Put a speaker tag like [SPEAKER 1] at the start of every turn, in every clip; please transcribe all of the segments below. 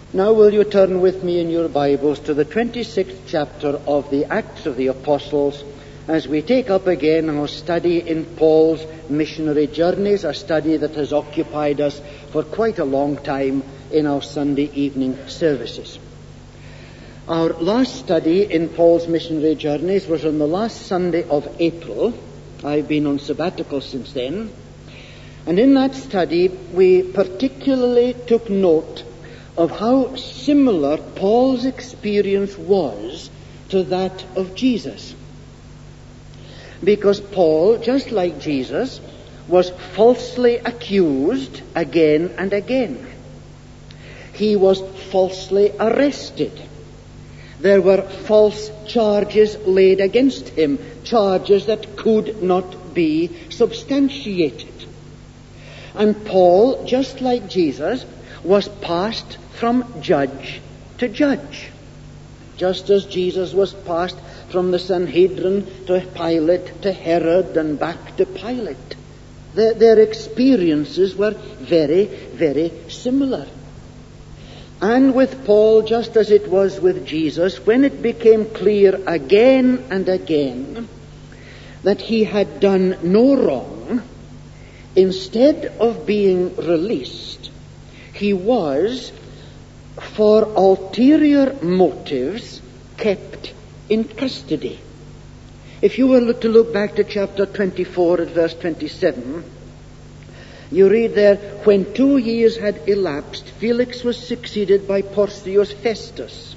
[SPEAKER 1] Now will you turn with me in your Bibles to the 26th chapter of the Acts of the Apostles as we take up again our study in Paul's missionary journeys, a study that has occupied us for quite a long time in our Sunday evening services. Our last study in Paul's missionary journeys was on the last Sunday of April. I've been on sabbatical since then. And in that study we particularly took note of how similar Paul's experience was to that of Jesus. Because Paul, just like Jesus, was falsely accused again and again. He was falsely arrested. There were false charges laid against him, charges that could not be substantiated. And Paul, just like Jesus, was passed from judge to judge, just as Jesus was passed from the Sanhedrin to Pilate, to Herod, and back to Pilate. Their experiences were very, very similar. And with Paul, just as it was with Jesus, when it became clear again and again that he had done no wrong, instead of being released, he was, for ulterior motives, kept in custody. If you were to look back to chapter 24 at verse 27, you read there, when 2 years had elapsed, Felix was succeeded by Porcius Festus,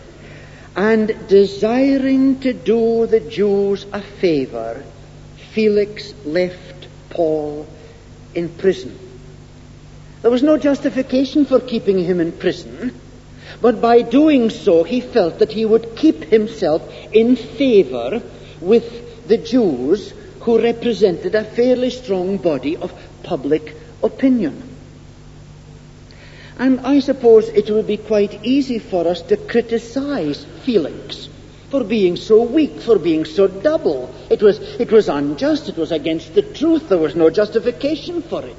[SPEAKER 1] and desiring to do the Jews a favor, Felix left Paul in prison. There was no justification for keeping him in prison, but by doing so he felt that he would keep himself in favor with the Jews, who represented a fairly strong body of public opinion. And I suppose it would be quite easy for us to criticize Felix for being so weak, for being so double. It was unjust, it was against the truth, there was no justification for it.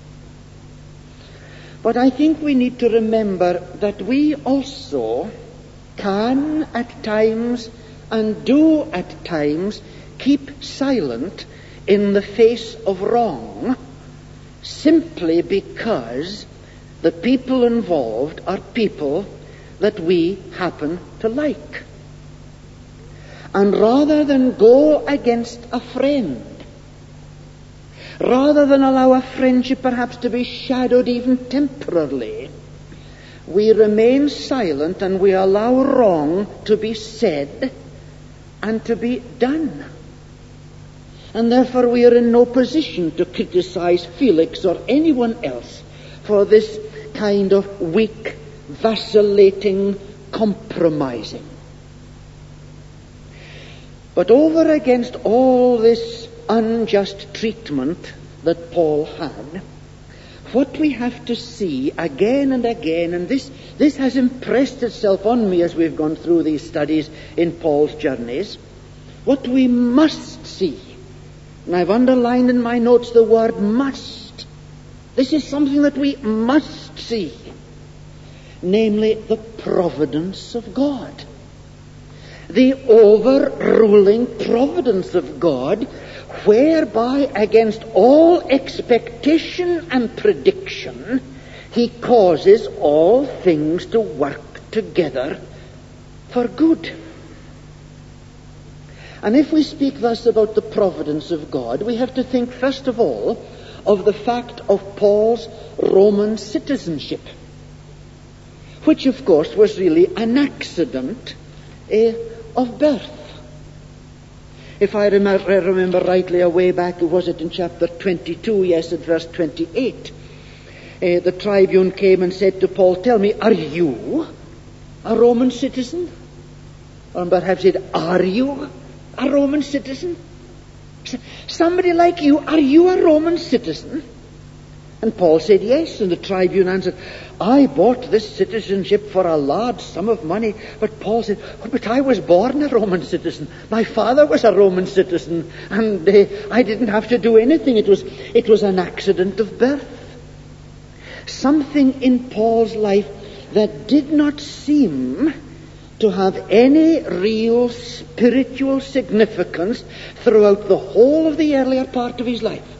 [SPEAKER 1] But I think we need to remember that we also can at times and do at times keep silent in the face of wrong, simply because the people involved are people that we happen to like. And rather than go against a friend, rather than allow a friendship perhaps to be shadowed even temporarily, we remain silent and we allow wrong to be said and to be done. And therefore we are in no position to criticize Felix or anyone else for this kind of weak, vacillating, compromising. But over against all this unjust treatment that Paul had, what we have to see again and again, and this has impressed itself on me as we've gone through these studies in Paul's journeys, what we must see, and I've underlined in my notes the word must. This is something that we must see, namely the providence of God. The overruling providence of God, whereby against all expectation and prediction, he causes all things to work together for good. And if we speak thus about the providence of God, we have to think first of all of the fact of Paul's Roman citizenship, which of course was really an accident of birth. If I remember rightly, away back, was it in chapter 22, yes, at verse 28, the tribune came and said to Paul, tell me, are you a Roman citizen? Or perhaps said, are you a Roman citizen? Somebody like you, are you a Roman citizen? And Paul said yes, and the tribune answered, I bought this citizenship for a large sum of money. But Paul said, but I was born a Roman citizen. My father was a Roman citizen, and I didn't have to do anything. It was an accident of birth. Something in Paul's life that did not seem to have any real spiritual significance throughout the whole of the earlier part of his life.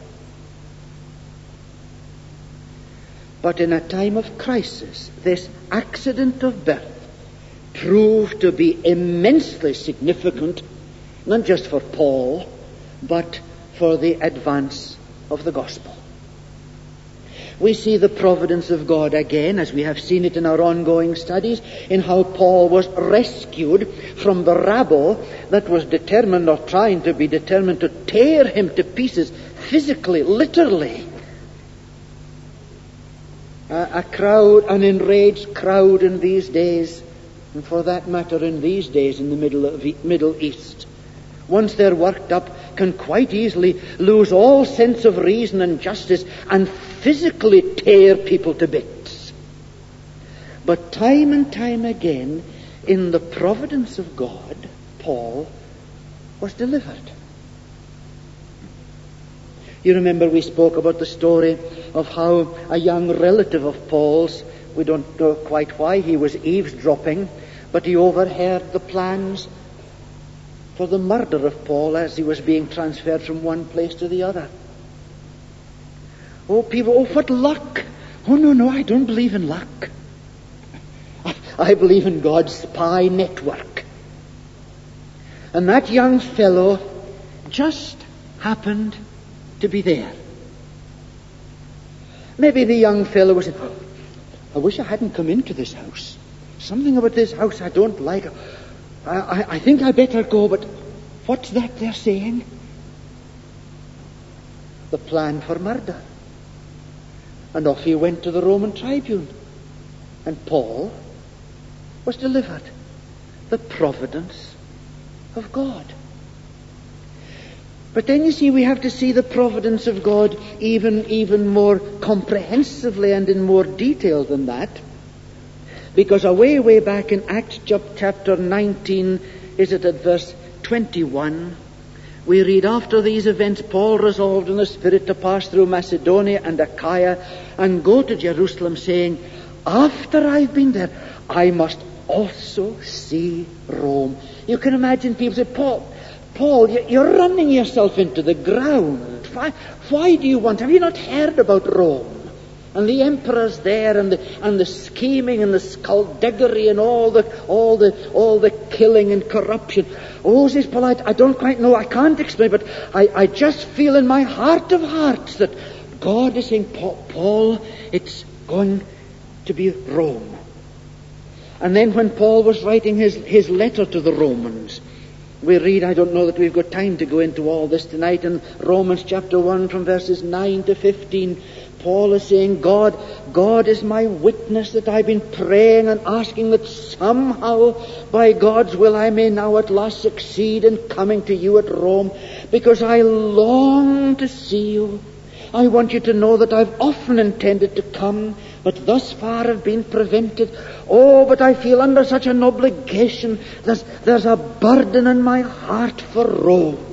[SPEAKER 1] But in a time of crisis, this accident of birth proved to be immensely significant, not just for Paul, but for the advance of the gospel. We see the providence of God again, as we have seen it in our ongoing studies, in how Paul was rescued from the rabble that was determined, or trying to be determined, to tear him to pieces physically, literally. A crowd, an enraged crowd in these days, and for that matter in these days in the Middle East, once they're worked up, can quite easily lose all sense of reason and justice and physically tear people to bits. But time and time again, in the providence of God, Paul was delivered. You remember we spoke about the story of how a young relative of Paul's, we don't know quite why, he was eavesdropping, but he overheard the plans for the murder of Paul as he was being transferred from one place to the other. Oh, people, oh, what luck! Oh, no, I don't believe in luck. I believe in God's spy network. And that young fellow just happened to be there. Maybe the young fellow was saying, oh, I wish I hadn't come into this house. Something about this house I don't like. I think I better go, but what's that they're saying? The plan for murder. And off he went to the Roman tribune. And Paul was delivered. The providence of God. But then you see, we have to see the providence of God even more comprehensively and in more detail than that. Because way back in Acts chapter 19, is it at verse 21, we read, after these events, Paul resolved in the Spirit to pass through Macedonia and Achaia and go to Jerusalem, saying, after I've been there, I must also see Rome. You can imagine people say, Paul, you're running yourself into the ground. Why do you want? Have you not heard about Rome? And the emperor's there, and the scheming and the skullduggery and all the killing and corruption. Oh, says Paul, I don't quite know, I can't explain, but I just feel in my heart of hearts that God is saying, Paul, it's going to be Rome. And then when Paul was writing his letter to the Romans, we read, I don't know that we've got time to go into all this tonight, in Romans chapter 1 from verses 9 to 15, Paul is saying, God is my witness that I've been praying and asking that somehow, by God's will, I may now at last succeed in coming to you at Rome, because I long to see you. I want you to know that I've often intended to come, but thus far have been prevented. Oh, but I feel under such an obligation. There's a burden in my heart for Rome.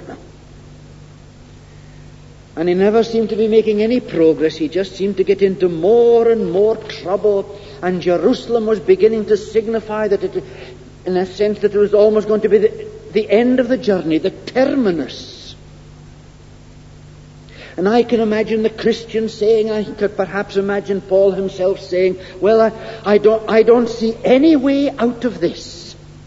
[SPEAKER 1] And he never seemed to be making any progress. He just seemed to get into more and more trouble. And Jerusalem was beginning to signify that it, in a sense, that it was almost going to be the end of the journey, the terminus. And I can imagine the Christians saying, I could perhaps imagine Paul himself saying, well, I don't see any way out of this.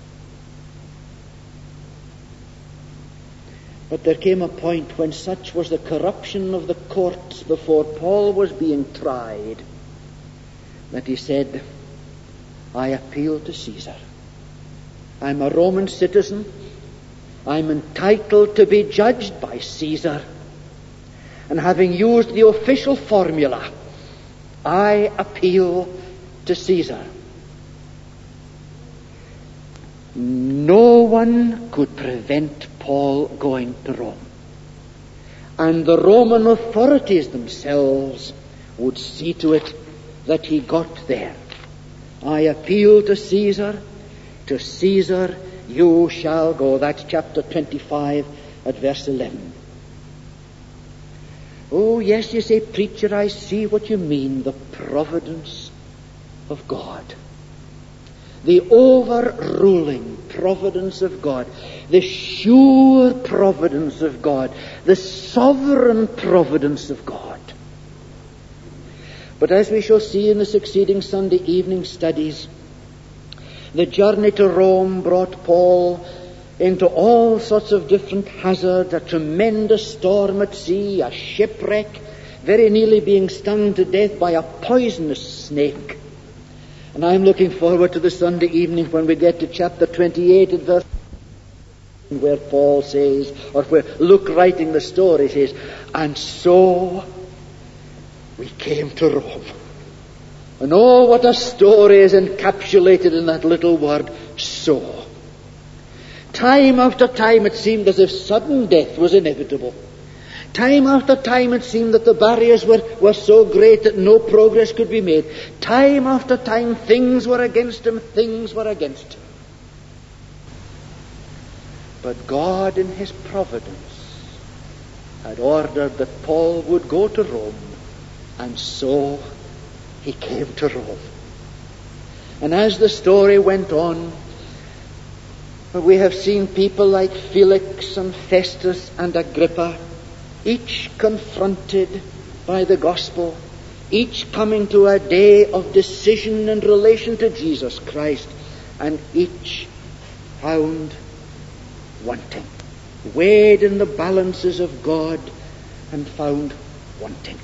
[SPEAKER 1] But there came a point when such was the corruption of the courts before Paul was being tried, that he said, I appeal to Caesar. I'm a Roman citizen. I'm entitled to be judged by Caesar. And having used the official formula, I appeal to Caesar. No one could prevent Paul going to Rome. And the Roman authorities themselves would see to it that he got there. I appeal to Caesar. To Caesar you shall go. That's chapter 25 at verse 11. Oh, yes, you say, preacher, I see what you mean, the providence of God. the overruling providence of God, the sure providence of God, the sovereign providence of God. But as we shall see in the succeeding Sunday evening studies, the journey to Rome brought Paul into all sorts of different hazards, a tremendous storm at sea, a shipwreck, very nearly being stung to death by a poisonous snake. And I'm looking forward to the Sunday evening when we get to chapter 28 at verse, where Paul says, or where Luke writing the story says, and so we came to Rome. And oh, what a story is encapsulated in that little word, so. Time after time it seemed as if sudden death was inevitable. Time after time it seemed that the barriers were so great that no progress could be made. Time after time things were against him, things were against him. But God in his providence had ordered that Paul would go to Rome, and so he came to Rome. And as the story went on, we have seen people like Felix and Festus and Agrippa, each confronted by the gospel, each coming to a day of decision in relation to Jesus Christ, and each found wanting, weighed in the balances of God and found wanting.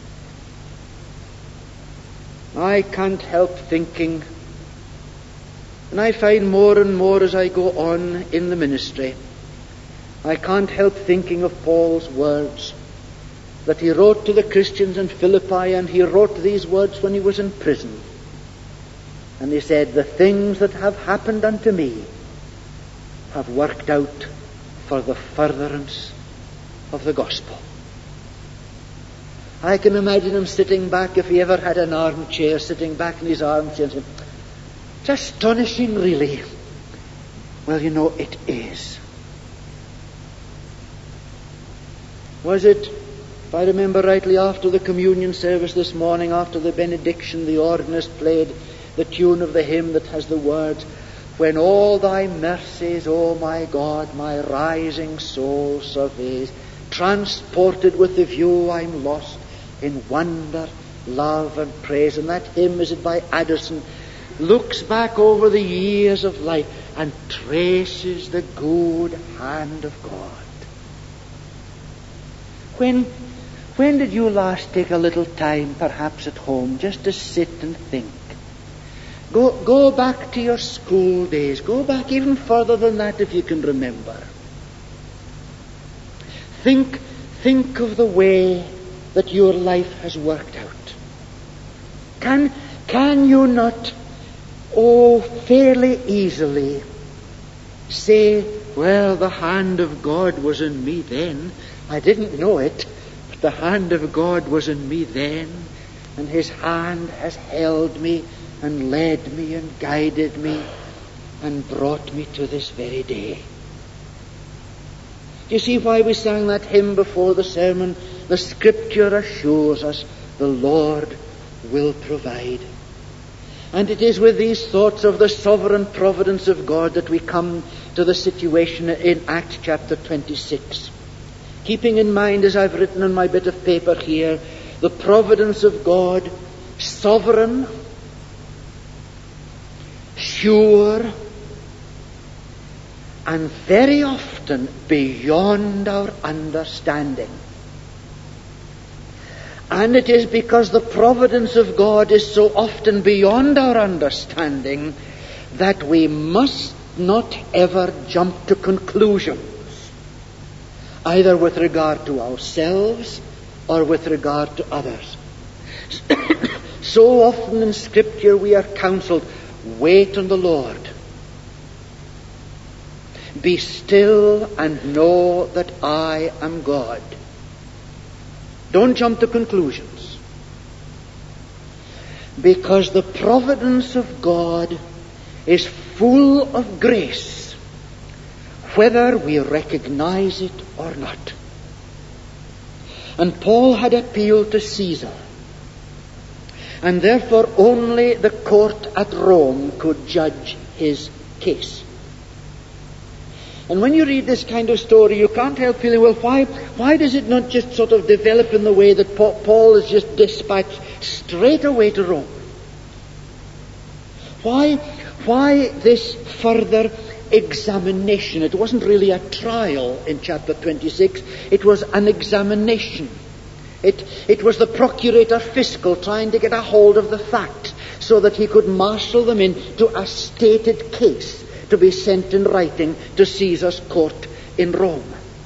[SPEAKER 1] I can't help thinking, and I find more and more as I go on in the ministry, I can't help thinking of Paul's words that he wrote to the Christians in Philippi, and he wrote these words when he was in prison. And he said, the things that have happened unto me have worked out for the furtherance of the gospel. I can imagine him sitting back, if he ever had an armchair, sitting back in his armchair and saying, it's astonishing, really. Well, you know, it is. Was it, if I remember rightly, after the communion service this morning, after the benediction, the organist played the tune of the hymn that has the words, when all thy mercies, O my God, my rising soul surveys, transported with the view I'm lost in wonder, love and praise. And that hymn, is it by Addison, looks back over the years of life and traces the good hand of God. When did you last take a little time, perhaps at home, just to sit and think? Go back to your school days. Go back even further than that if you can remember. Think of the way that your life has worked out. Can you not, fairly easily say, well, the hand of God was in me then. I didn't know it, but the hand of God was in me then, and his hand has held me and led me and guided me and brought me to this very day. Do you see why we sang that hymn before the sermon? The Scripture assures us the Lord will provide. And it is with these thoughts of the sovereign providence of God that we come to the situation in Acts chapter 26. Keeping in mind, as I've written on my bit of paper here, the providence of God, sovereign, sure, and very often beyond our understanding. And it is because the providence of God is so often beyond our understanding that we must not ever jump to conclusions, either with regard to ourselves or with regard to others. So often in Scripture we are counseled, wait on the Lord. Be still and know that I am God. Don't jump to conclusions. Because the providence of God is full of grace, whether we recognize it or not. And Paul had appealed to Caesar. and therefore only the court at Rome could judge his case. And when you read this kind of story, you can't help feeling, well, why does it not just sort of develop in the way that Paul is just dispatched straight away to Rome? Why this further examination? It wasn't really a trial in chapter 26. It was an examination. It was the procurator fiscal trying to get a hold of the facts so that he could marshal them into a stated case to be sent in writing to Caesar's court in Rome.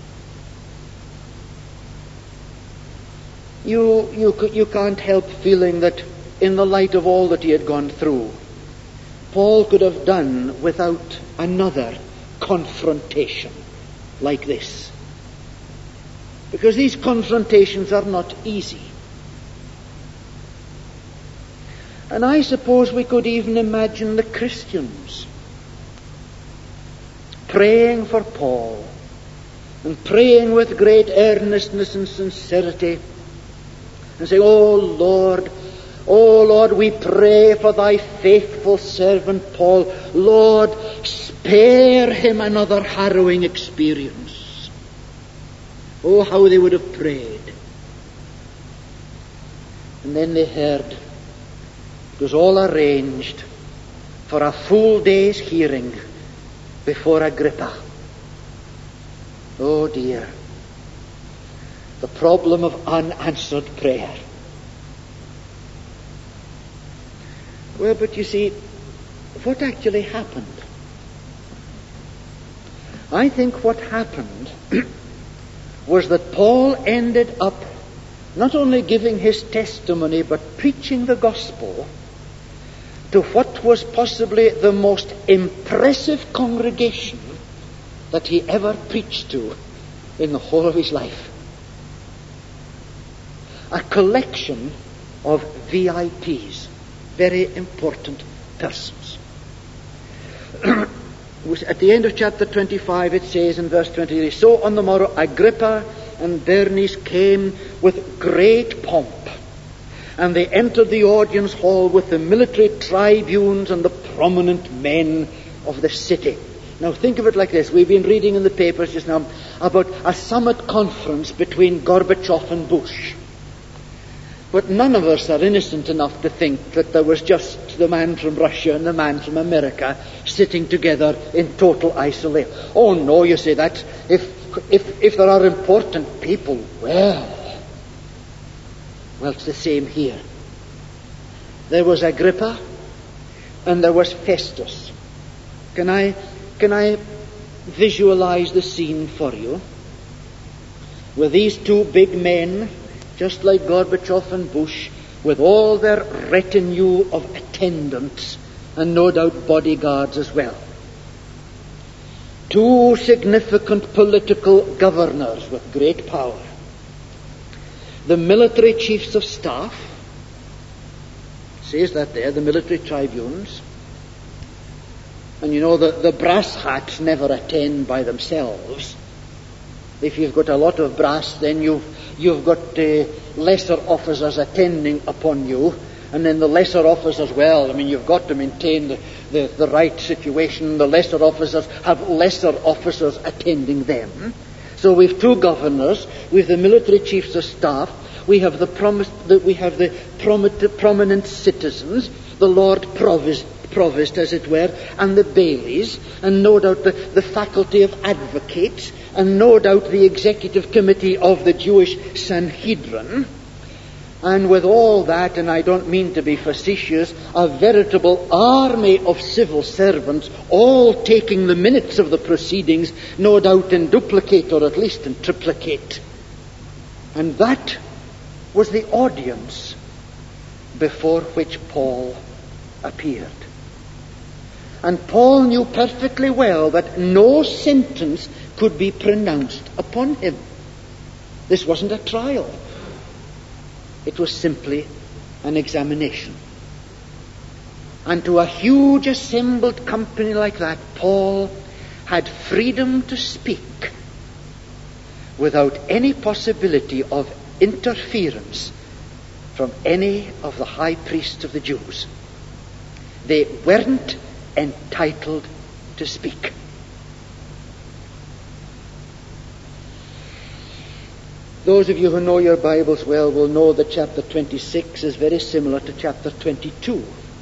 [SPEAKER 1] You can't help feeling that in the light of all that he had gone through, Paul could have done without another confrontation like this. Because these confrontations are not easy. And I suppose we could even imagine the Christians praying for Paul and praying with great earnestness and sincerity and saying, Oh Lord, we pray for thy faithful servant Paul. Lord, spare him another harrowing experience. Oh, how they would have prayed. And then they heard it was all arranged for a full day's hearing before Agrippa. Oh dear. The problem of unanswered prayer. Well, but you see, what actually happened? I think what happened was that Paul ended up not only giving his testimony, but preaching the gospel to what was possibly the most impressive congregation that he ever preached to in the whole of his life. A collection of VIPs, very important persons. At the end of chapter 25 it says in verse 23, So on the morrow Agrippa and Bernice came with great pomp, and they entered the audience hall with the military tribunes and the prominent men of the city. Now think of it like this. We've been reading in the papers just now about a summit conference between Gorbachev and Bush. But none of us are innocent enough to think that there was just the man from Russia and the man from America sitting together in total isolation. Oh no, you see, that if there are important people, well, it's the same here. There was Agrippa and there was Festus. Can I visualize the scene for you? With these two big men, just like Gorbachev and Bush, with all their retinue of attendants and no doubt bodyguards as well. Two significant political governors with great power. The military chiefs of staff, says that there, the military tribunes. And you know, the brass hats never attend by themselves. If you've got a lot of brass, then you've got lesser officers attending upon you, and then the lesser officers, well, I mean, you've got to maintain the right situation. The lesser officers have lesser officers attending them. So we've two governors, we've the military chiefs of staff, we have the prominent citizens, the Lord Provost, as it were, and the bailies, and no doubt the faculty of advocates, and no doubt the executive committee of the Jewish Sanhedrin. And with all that, and I don't mean to be facetious, a veritable army of civil servants, all taking the minutes of the proceedings, no doubt in duplicate or at least in triplicate. And that was the audience before which Paul appeared. And Paul knew perfectly well that no sentence could be pronounced upon him. This wasn't a trial. It was simply an examination. And to a huge assembled company like that, Paul had freedom to speak without any possibility of interference from any of the high priests of the Jews. They weren't entitled to speak. Those of you who know your Bibles well will know that chapter 26 is very similar to chapter 22.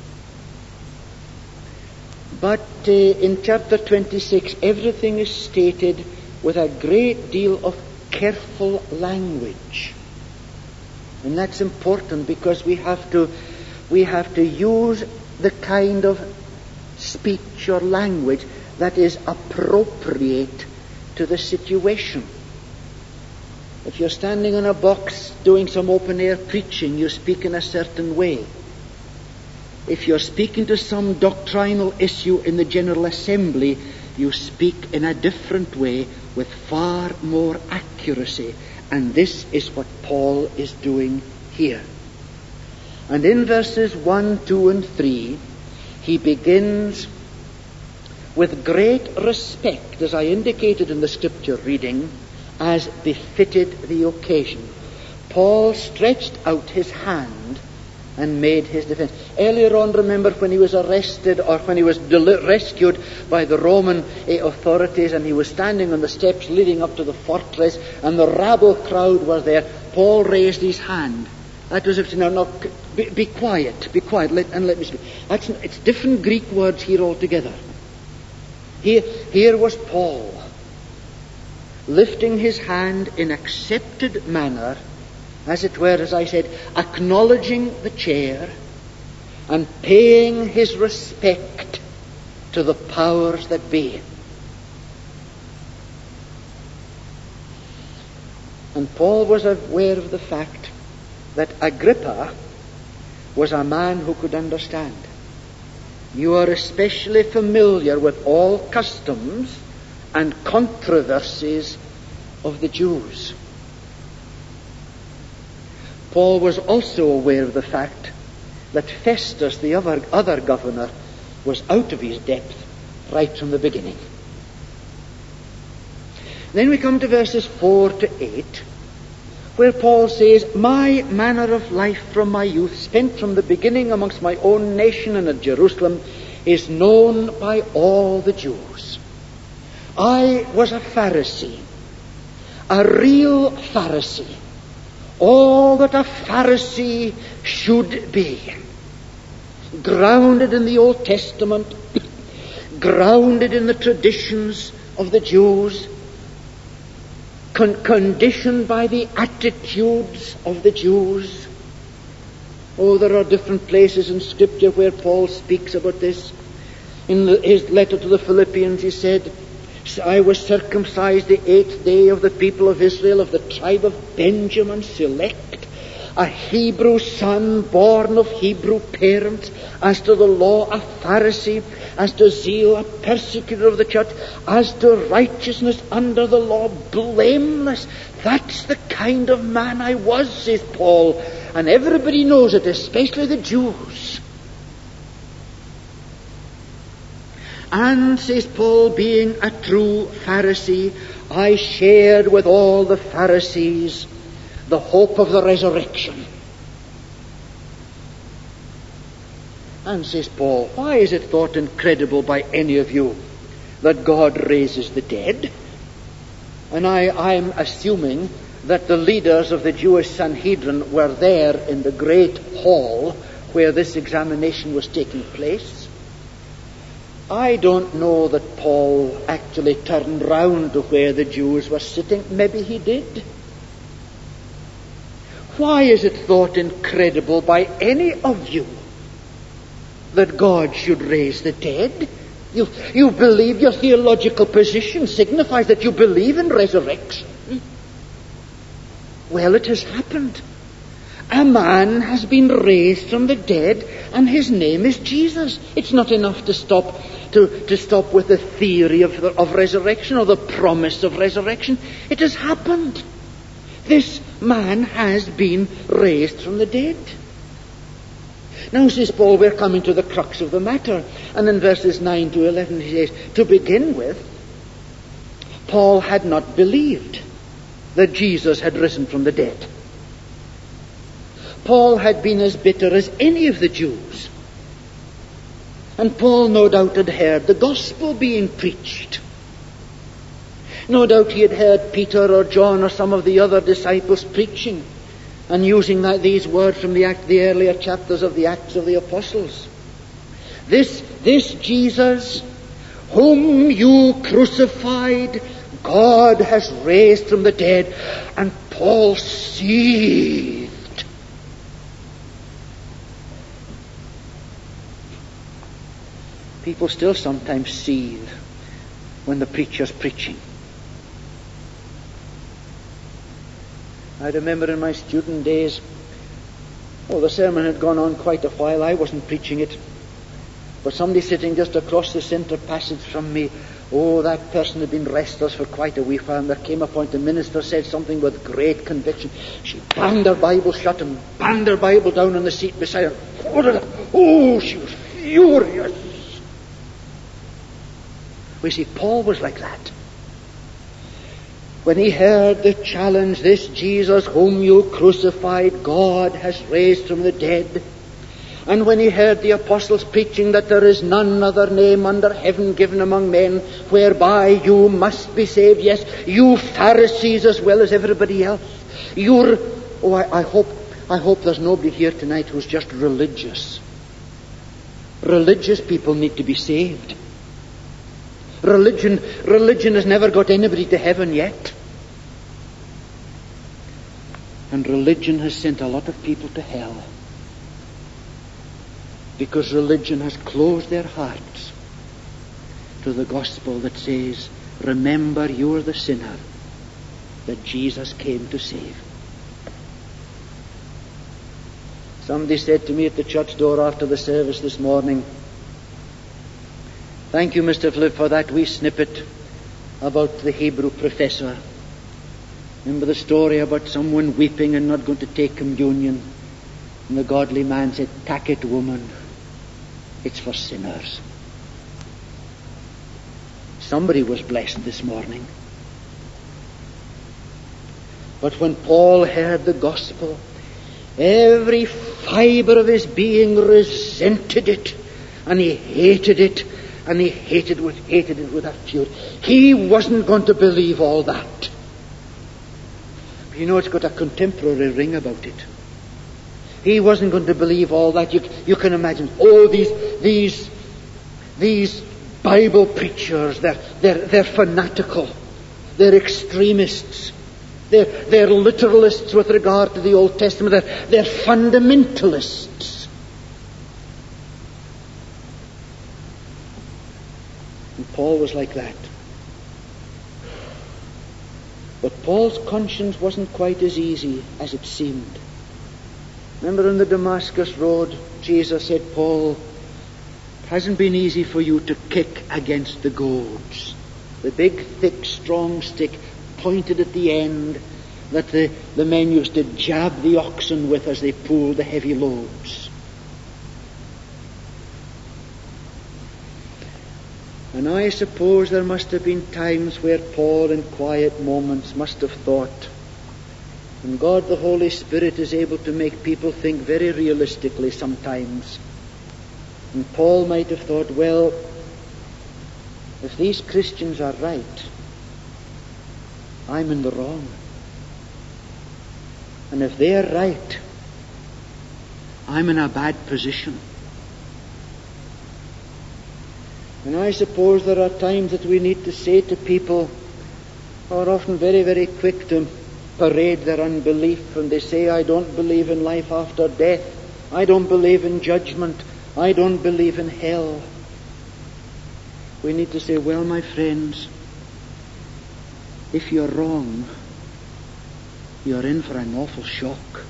[SPEAKER 1] But in chapter 26, everything is stated with a great deal of careful language. And that's important because we have to use the kind of speech or language that is appropriate to the situation. If you're standing in a box doing some open-air preaching, you speak in a certain way. If you're speaking to some doctrinal issue in the General Assembly, you speak in a different way with far more accuracy. And this is what Paul is doing here. And in verses 1, 2, and 3, he begins with great respect, as I indicated in the scripture reading, as befitted the occasion. Paul stretched out his hand and made his defense. Earlier on, remember when he was arrested or when he was rescued by the Roman authorities and he was standing on the steps leading up to the fortress and the rabble crowd was there, Paul raised his hand. That was if to now, be quiet, and let me speak. It's different Greek words here altogether. Here was Paul lifting his hand in accepted manner, as it were, as I said, acknowledging the chair and paying his respect to the powers that be. And Paul was aware of the fact that Agrippa was a man who could understand. You are especially familiar with all customs and controversies of the Jews. Paul was also aware of the fact that Festus, the other governor, was out of his depth right from the beginning. Then we come to verses 4 to 8, where Paul says, "My manner of life from my youth, spent from the beginning amongst my own nation and at Jerusalem, is known by all the Jews. I was a Pharisee, a real Pharisee, all that a Pharisee should be, grounded in the Old Testament, grounded in the traditions of the Jews, conditioned by the attitudes of the Jews." Oh, there are different places in Scripture where Paul speaks about this. In his letter to the Philippians, he said, "I was circumcised the 8th day of the people of Israel, of the tribe of Benjamin, select, a Hebrew son, born of Hebrew parents, as to the law a Pharisee, as to zeal a persecutor of the church, as to righteousness under the law blameless." That's the kind of man I was, says Paul, and everybody knows it, especially the Jews. "And," says Paul, "being a true Pharisee, I shared with all the Pharisees the hope of the resurrection." And, says Paul, "Why is it thought incredible by any of you that God raises the dead?" And I'm assuming that the leaders of the Jewish Sanhedrin were there in the great hall where this examination was taking place. I don't know that Paul actually turned round to where the Jews were sitting. Maybe he did. Why is it thought incredible by any of you that God should raise the dead? You believe, your theological position signifies that you believe in resurrection. Well, it has happened. A man has been raised from the dead, and his name is Jesus. It's not enough to stop with the theory of resurrection or the promise of resurrection. It has happened. This man has been raised from the dead. Now, says Paul, we're coming to the crux of the matter. And in verses 9 to 11 he says, to begin with, Paul had not believed that Jesus had risen from the dead. Paul had been as bitter as any of the Jews. And Paul no doubt had heard the gospel being preached. No doubt he had heard Peter or John or some of the other disciples preaching and using these words from the earlier chapters of the Acts of the Apostles. This Jesus, whom you crucified, God has raised from the dead. And Paul seethed. People still sometimes seethe when the preacher's preaching. I remember in my student days, the sermon had gone on quite a while. I wasn't preaching it. But somebody sitting just across the centre passage from me, that person had been restless for quite a wee while, and there came a point the minister said something with great conviction. She banged her Bible shut and banged her Bible down on the seat beside her. She was furious. We see, Paul was like that. When he heard the challenge, this Jesus whom you crucified, God has raised from the dead. And when he heard the apostles preaching that there is none other name under heaven given among men whereby you must be saved. Yes, you Pharisees as well as everybody else. I hope there's nobody here tonight who's just religious. Religious people need to be saved. Religion has never got anybody to heaven yet. And religion has sent a lot of people to hell. Because religion has closed their hearts to the gospel that says, remember you're the sinner that Jesus came to save. Somebody said to me at the church door after the service this morning, thank you, Mr. Flip, for that wee snippet about the Hebrew professor. Remember the story about someone weeping and not going to take communion? And the godly man said, "Tack it, woman. It's for sinners." Somebody was blessed this morning. But when Paul heard the gospel, every fibre of his being resented it, and he hated it. And he hated it with a fury. He wasn't going to believe all that. It's got a contemporary ring about it. He wasn't going to believe all that. You can imagine, these Bible preachers, they're fanatical. They're extremists. They're literalists with regard to the Old Testament. They're fundamentalists. Paul was like that. But Paul's conscience wasn't quite as easy as it seemed. Remember on the Damascus road, Jesus said, Paul, it hasn't been easy for you to kick against the goads. The big, thick, strong stick pointed at the end that the men used to jab the oxen with as they pulled the heavy loads. And I suppose there must have been times where Paul in quiet moments must have thought, and God the Holy Spirit is able to make people think very realistically sometimes. And Paul might have thought, well, if these Christians are right, I'm in the wrong. And if they're right, I'm in a bad position. And I suppose there are times that we need to say to people who are often very, very quick to parade their unbelief, and they say, I don't believe in life after death. I don't believe in judgment. I don't believe in hell. We need to say, well, my friends, if you're wrong, you're in for an awful shock.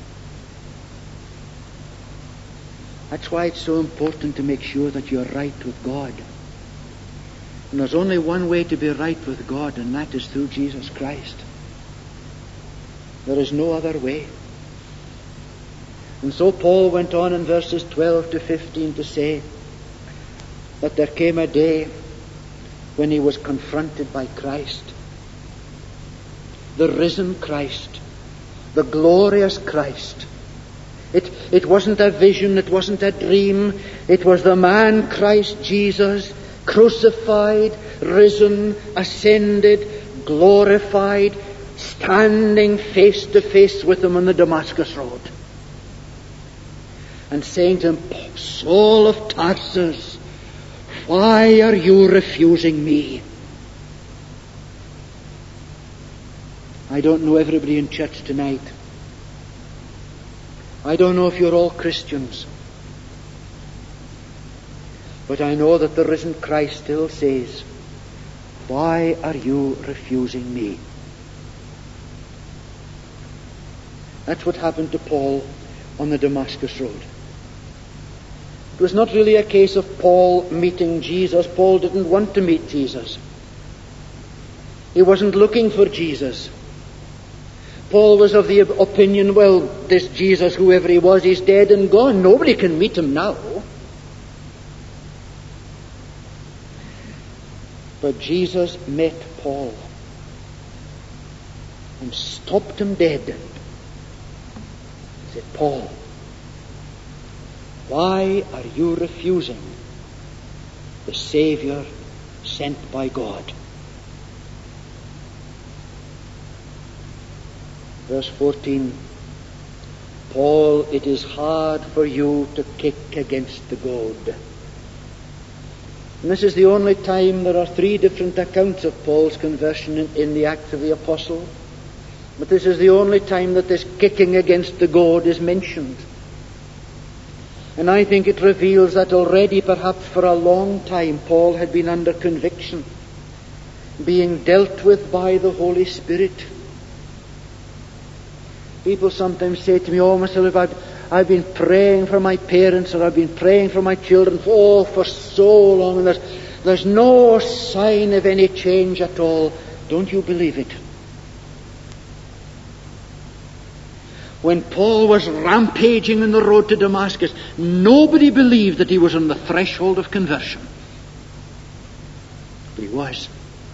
[SPEAKER 1] That's why it's so important to make sure that you're right with God. And there's only one way to be right with God, and that is through Jesus Christ. There is no other way. And so Paul went on in verses 12 to 15 to say that there came a day when he was confronted by Christ. The risen Christ, the glorious Christ, It wasn't a vision, it wasn't a dream. It was the man Christ Jesus, crucified, risen, ascended, glorified, standing face to face with him on the Damascus road. And saying to him, Saul of Tarsus, why are you refusing me? I don't know everybody in church tonight. I don't know if you're all Christians. But I know that the risen Christ still says, why are you refusing me? That's what happened to Paul on the Damascus road. It was not really a case of Paul meeting Jesus. Paul didn't want to meet Jesus. He wasn't looking for Jesus. Paul was of the opinion, well, this Jesus, whoever he was, he's dead and gone. Nobody can meet him now. But Jesus met Paul and stopped him dead. He said, Paul, why are you refusing the Savior sent by God? Verse 14, Paul, it is hard for you to kick against the goad. And this is the only time there are 3 different accounts of Paul's conversion in the Acts of the Apostle. But this is the only time that this kicking against the goad is mentioned. And I think it reveals that already, perhaps for a long time, Paul had been under conviction, being dealt with by the Holy Spirit. People sometimes say to me, oh, Mr. Philip, I've been praying for my parents, or I've been praying for my children for so long, and there's no sign of any change at all. Don't you believe it? When Paul was rampaging on the road to Damascus, nobody believed that he was on the threshold of conversion. But he was.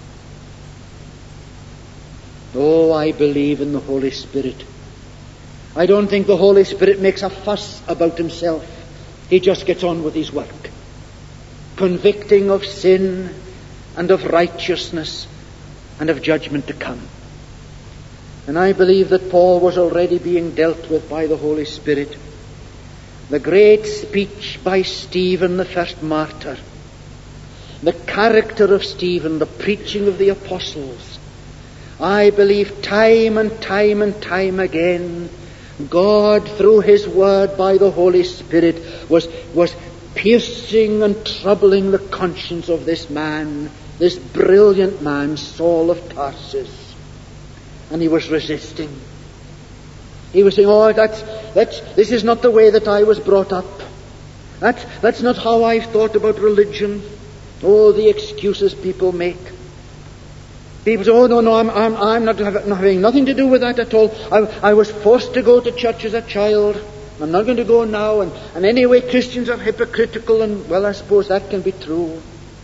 [SPEAKER 1] Oh, I believe in the Holy Spirit. I don't think the Holy Spirit makes a fuss about himself. He just gets on with his work, convicting of sin and of righteousness and of judgment to come. And I believe that Paul was already being dealt with by the Holy Spirit. The great speech by Stephen, the first martyr, the character of Stephen, the preaching of the apostles, I believe time and time and time again, God, through His Word by the Holy Spirit, was piercing and troubling the conscience of this man, this brilliant man, Saul of Tarsus. And he was resisting. He was saying, oh, this is not the way that I was brought up. That's not how I've thought about religion. Oh, the excuses people make. People say, oh, no, I'm not having nothing to do with that at all. I was forced to go to church as a child. I'm not going to go now. And anyway, Christians are hypocritical. And, well, I suppose that can be true.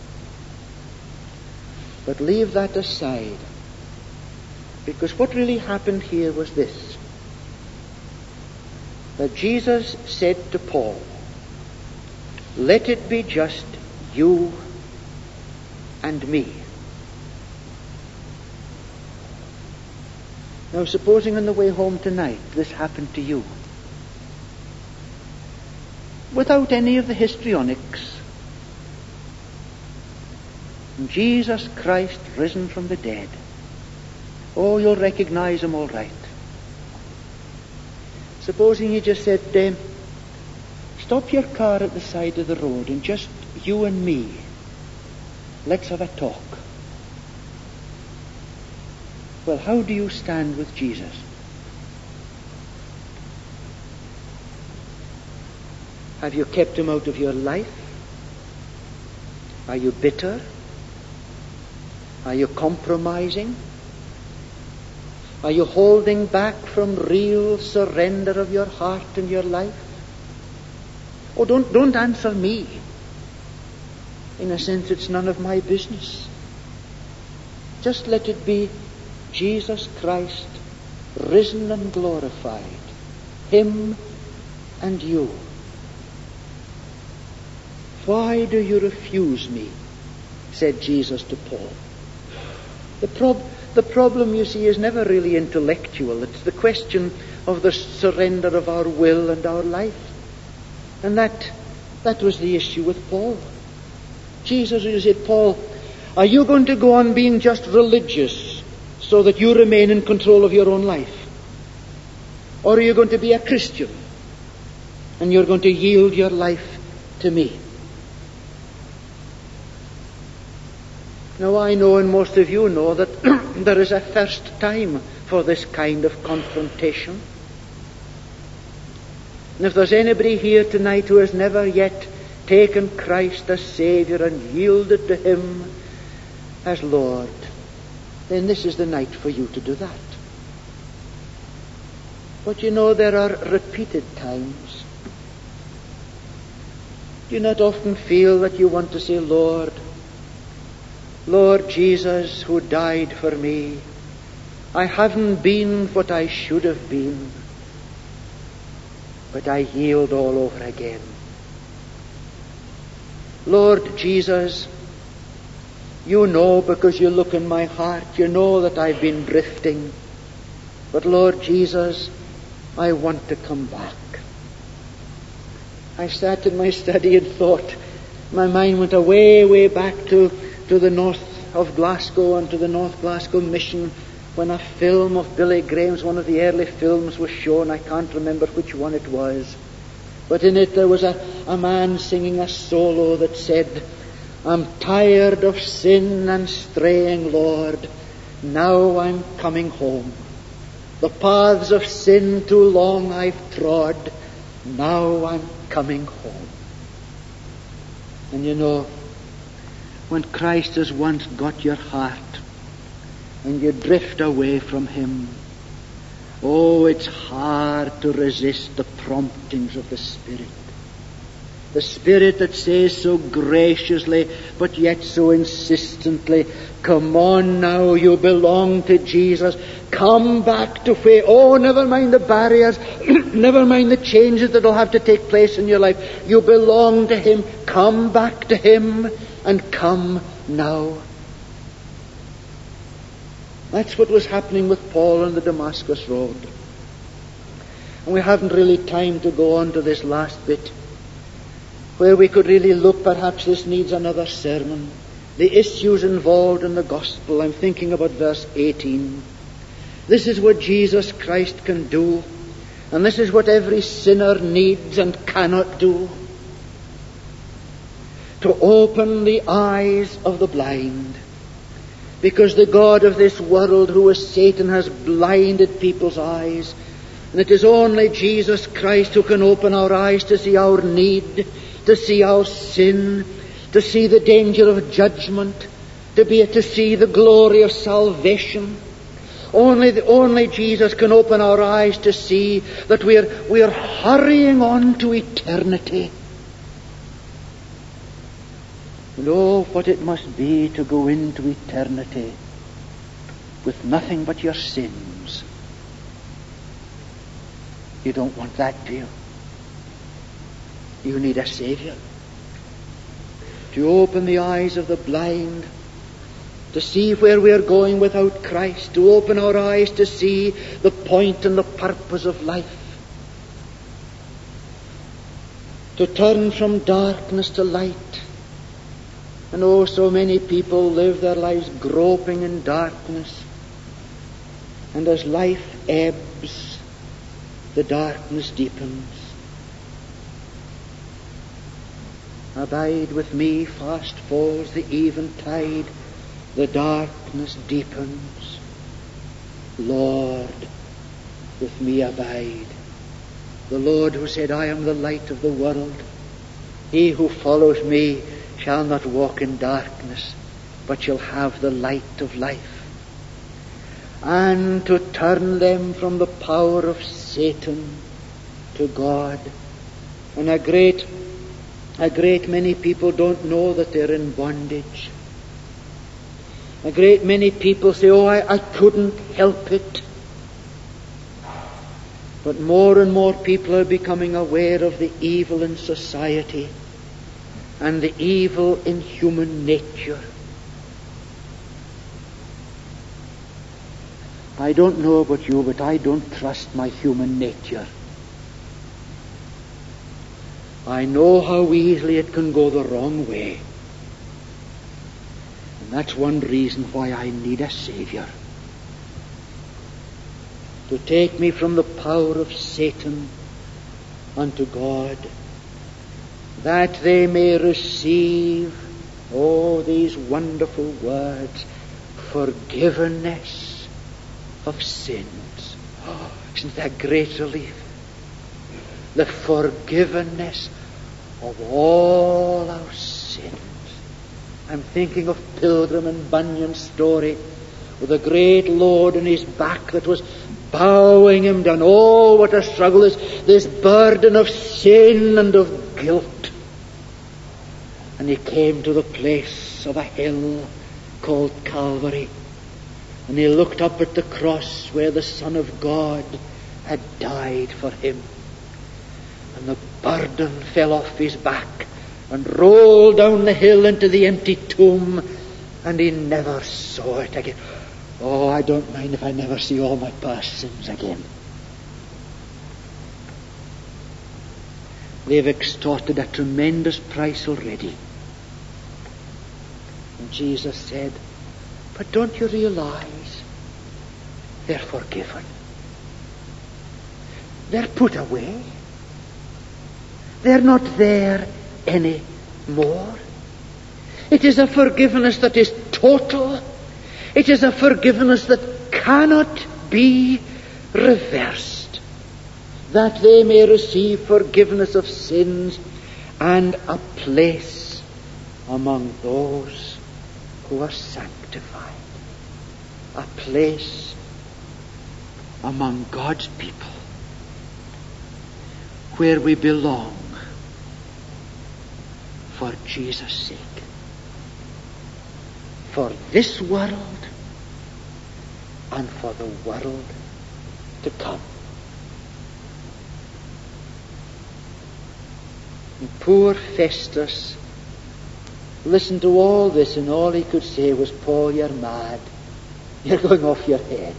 [SPEAKER 1] But leave that aside. Because what really happened here was this. That Jesus said to Paul, let it be just you and me. Now, supposing on the way home tonight this happened to you, without any of the histrionics, Jesus Christ risen from the dead, oh, you'll recognize him all right. Supposing he just said, stop your car at the side of the road and just you and me, let's have a talk. Well, how do you stand with Jesus? Have you kept him out of your life? Are you bitter? Are you compromising? Are you holding back from real surrender of your heart and your life? Oh, don't answer me. In a sense, it's none of my business. Just let it be Jesus Christ, risen and glorified. Him and you. Why do you refuse me? Said Jesus to Paul. The problem, you see, is never really intellectual. It's the question of the surrender of our will and our life. And that was the issue with Paul. Jesus said, Paul, are you going to go on being just religious so that you remain in control of your own life? Or are you going to be a Christian and you're going to yield your life to me? Now I know, and most of you know, that there is a first time for this kind of confrontation. And if there's anybody here tonight who has never yet taken Christ as Savior and yielded to Him as Lord, then this is the night for you to do that. But you know, there are repeated times. Do you not often feel that you want to say, Lord Jesus, who died for me, I haven't been what I should have been, but I yield all over again. Lord Jesus, you know, because you look in my heart, you know that I've been drifting. But Lord Jesus, I want to come back. I sat in my study and thought, my mind went way back to the north of Glasgow and to the North Glasgow Mission when a film of Billy Graham's, one of the early films, was shown. I can't remember which one it was. But in it there was a man singing a solo that said, I'm tired of sin and straying, Lord. Now I'm coming home. The paths of sin too long I've trod. Now I'm coming home. And you know, when Christ has once got your heart and you drift away from Him, oh, it's hard to resist the promptings of the Spirit. The Spirit that says so graciously, but yet so insistently, come on now, you belong to Jesus. Come back to faith. Oh, never mind the barriers. Never mind the changes that will have to take place in your life. You belong to Him. Come back to Him, and come now. That's what was happening with Paul on the Damascus Road. And we haven't really time to go on to this last bit, where we could really look. Perhaps this needs another sermon. The issues involved in the gospel. I'm thinking about verse 18. This is what Jesus Christ can do, and this is what every sinner needs and cannot do. To open the eyes of the blind. Because the God of this world, who is Satan, has blinded people's eyes. And it is only Jesus Christ who can open our eyes to see our need, to see our sin, to see the danger of judgment, to see the glory of salvation. Only Jesus can open our eyes to see that we are hurrying on to eternity. And oh, what it must be to go into eternity with nothing but your sins. You don't want that, do you? You need a Savior. To open the eyes of the blind, to see where we are going without Christ, to open our eyes to see the point and the purpose of life, to turn from darkness to light. And oh, so many people live their lives groping in darkness, and as life ebbs, the darkness deepens. Abide with me, fast falls the eventide, the darkness deepens. Lord, with me abide. The Lord who said, I am the light of the world. He who follows me shall not walk in darkness, but shall have the light of life. And to turn them from the power of Satan to God. And a great many people don't know that they're in bondage. A great many people say, oh, I couldn't help it. But more and more people are becoming aware of the evil in society and the evil in human nature. I don't know about you, but I don't trust my human nature. I know how easily it can go the wrong way. And that's one reason why I need a Savior. To take me from the power of Satan unto God, that they may receive, these wonderful words, forgiveness of sins. Oh, isn't that great relief? The forgiveness of all our sins. I'm thinking of Pilgrim and Bunyan's story with a great load on his back that was bowing him down. Oh, what a struggle, this burden of sin and of guilt. And he came to the place of a hill called Calvary. And he looked up at the cross where the Son of God had died for him. And the burden fell off his back and rolled down the hill into the empty tomb, and he never saw it again. Oh, I don't mind if I never see all my past sins again. They've extorted a tremendous price already. And Jesus said, but don't you realize they're forgiven? They're put away. They're not there any more. It is a forgiveness that is total. It is a forgiveness that cannot be reversed. That they may receive forgiveness of sins and a place among those who are sanctified. A place among God's people where we belong for Jesus' sake. For this world and for the world to come. And poor Festus listened to all this, and all he could say was, Paul, you're mad. You're going off your head.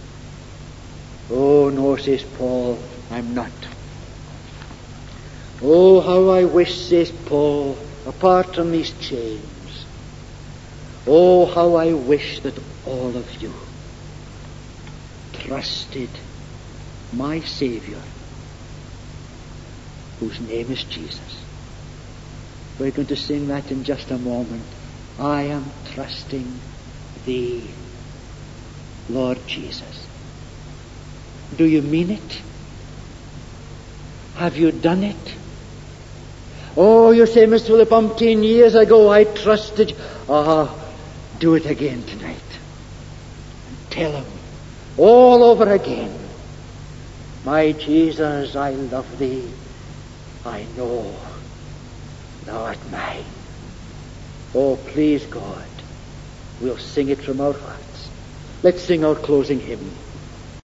[SPEAKER 1] Oh, no, says Paul, I'm not. Oh, how I wish, says Paul, apart from these chains, oh, how I wish that all of you trusted my Savior, whose name is Jesus. We're going to sing that in just a moment. I am trusting thee, Lord Jesus. Do you mean it? Have you done it? Oh, you say, Mr. Philip, 10 years ago I trusted you. Do it again tonight. And tell him all over again, my Jesus, I love thee. I know thou art mine. Oh, please God, we'll sing it from our hearts. Let's sing our closing hymn.